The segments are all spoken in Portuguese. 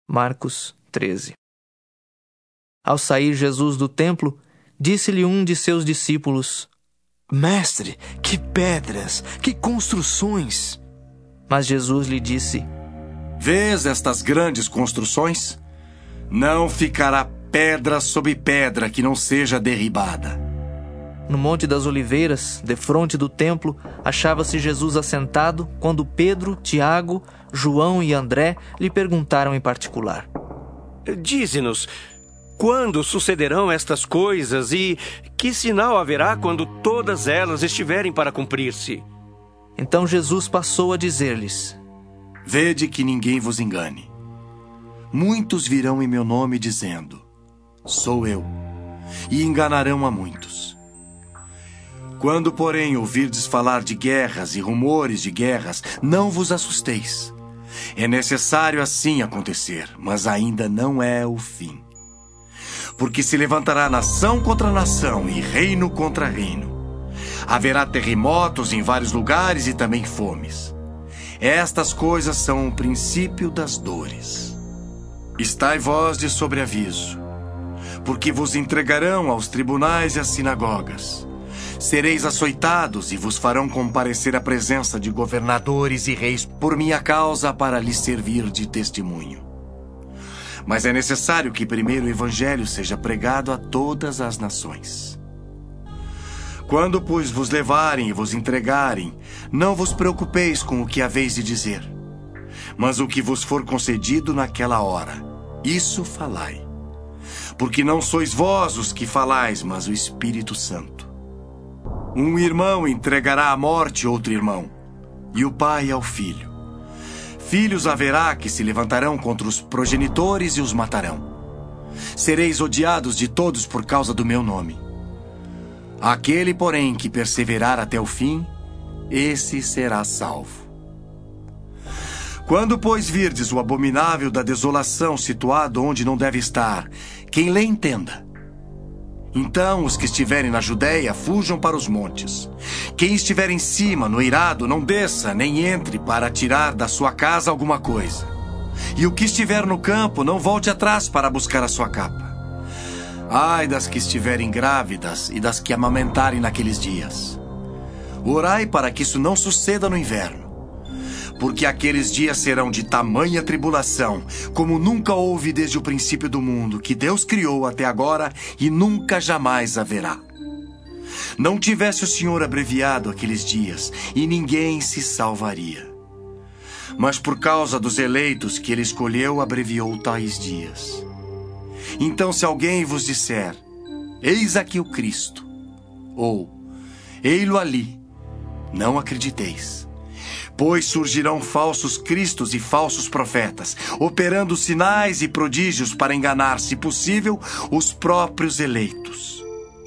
Marcos 13. Ao sair Jesus do templo, disse-lhe um de seus discípulos: Mestre, que pedras, que construções! Mas Jesus lhe disse: Vês estas grandes construções? Não ficará pedra sobre pedra que não seja derribada. No Monte das Oliveiras, defronte do templo, achava-se Jesus assentado, quando Pedro, Tiago, João e André lhe perguntaram em particular: Dize-nos, quando sucederão estas coisas e que sinal haverá quando todas elas estiverem para cumprir-se? Então Jesus passou a dizer-lhes: Vede que ninguém vos engane. Muitos virão em meu nome dizendo: Sou eu, e enganarão a muitos. Quando, porém, ouvirdes falar de guerras e rumores de guerras, não vos assusteis. É necessário assim acontecer, mas ainda não é o fim. Porque se levantará nação contra nação e reino contra reino. Haverá terremotos em vários lugares e também fomes. Estas coisas são o princípio das dores. Estai vós de sobreaviso, porque vos entregarão aos tribunais e às sinagogas. Sereis açoitados e vos farão comparecer à presença de governadores e reis por minha causa para lhes servir de testemunho. Mas é necessário que primeiro o evangelho seja pregado a todas as nações. Quando, pois, vos levarem e vos entregarem, não vos preocupeis com o que haveis de dizer, mas o que vos for concedido naquela hora, isso falai. Porque não sois vós os que falais, mas o Espírito Santo. Um irmão entregará à morte outro irmão, e o pai ao filho. Filhos haverá que se levantarão contra os progenitores e os matarão. Sereis odiados de todos por causa do meu nome. Aquele, porém, que perseverar até o fim, esse será salvo. Quando, pois, virdes o abominável da desolação situado onde não deve estar, quem lê entenda. Então os que estiverem na Judéia fujam para os montes. Quem estiver em cima, no eirado, não desça, nem entre para tirar da sua casa alguma coisa. E o que estiver no campo, não volte atrás para buscar a sua capa. Ai das que estiverem grávidas e das que amamentarem naqueles dias. Orai para que isso não suceda no inverno. Porque aqueles dias serão de tamanha tribulação, como nunca houve desde o princípio do mundo, que Deus criou até agora e nunca jamais haverá. Não tivesse o Senhor abreviado aqueles dias, e ninguém se salvaria. Mas por causa dos eleitos que ele escolheu, abreviou tais dias. Então, se alguém vos disser: Eis aqui o Cristo, ou Ei-lo ali, não acrediteis. Pois surgirão falsos cristos e falsos profetas, operando sinais e prodígios para enganar, se possível, os próprios eleitos.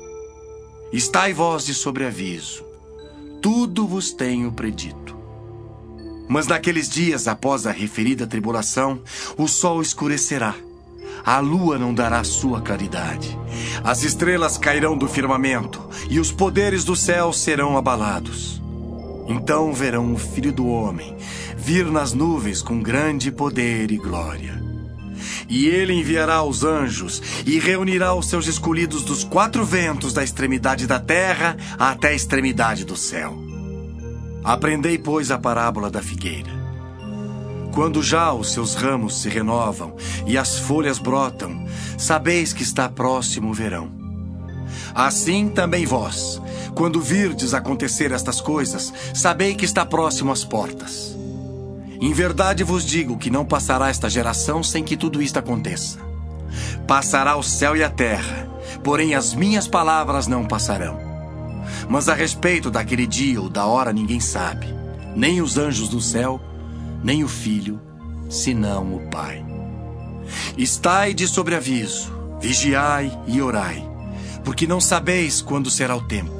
Estai vós de sobreaviso, tudo vos tenho predito. Mas naqueles dias, após a referida tribulação, o sol escurecerá, a lua não dará sua claridade, as estrelas cairão do firmamento, e os poderes do céu serão abalados. Então verão o Filho do Homem vir nas nuvens com grande poder e glória. E ele enviará os anjos e reunirá os seus escolhidos dos quatro ventos, da extremidade da terra até a extremidade do céu. Aprendei, pois, a parábola da figueira. Quando já os seus ramos se renovam e as folhas brotam, sabeis que está próximo o verão. Assim também vós, quando virdes acontecer estas coisas, sabei que está próximo às portas. Em verdade vos digo que não passará esta geração sem que tudo isto aconteça. Passará o céu e a terra, porém as minhas palavras não passarão. Mas a respeito daquele dia ou da hora ninguém sabe, nem os anjos do céu, nem o Filho, senão o Pai. Estai de sobreaviso, vigiai e orai, porque não sabeis quando será o tempo.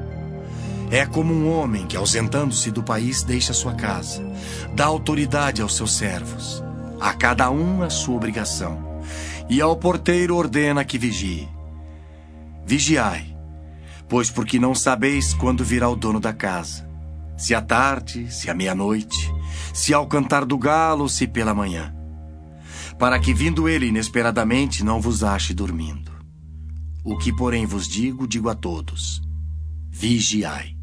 É como um homem que, ausentando-se do país, deixa sua casa, dá autoridade aos seus servos, a cada um a sua obrigação, e ao porteiro ordena que vigie. Vigiai, pois porque não sabeis quando virá o dono da casa, se à tarde, se à meia-noite, se ao cantar do galo, se pela manhã. para que, vindo ele inesperadamente, não vos ache dormindo. O que, porém, vos digo, digo a todos: vigiai.